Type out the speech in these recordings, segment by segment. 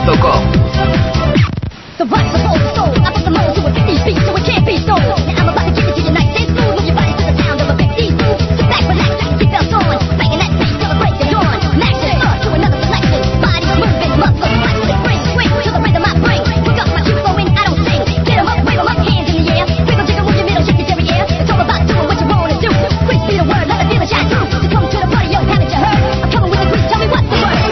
Gatos.com. The rock's supposed to soul. I put the mold to a 50 beat so it can't be sold. Now I'm about to give it to you nice and smooth. Move your body to the sound of a 50 groove. Sit back, relax, got your seatbelts on. Banging that bass till the break of dawn. Maxing up to another selection. Bodies moving, muscles flexing. Swing, swing to the rhythm I bring. Look up, my shoes flowing, I don't sing. Get 'em up, wave 'em up, hands in the air. Wiggle, jiggle, move your middle, shake your derriere. It's all about doing what you wanna do. Grease be the word, let the feeling shine through. So come to the party, yo, haven't you heard? I'm coming with the grease, tell me what's the word.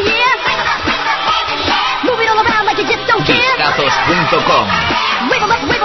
Gatos.com.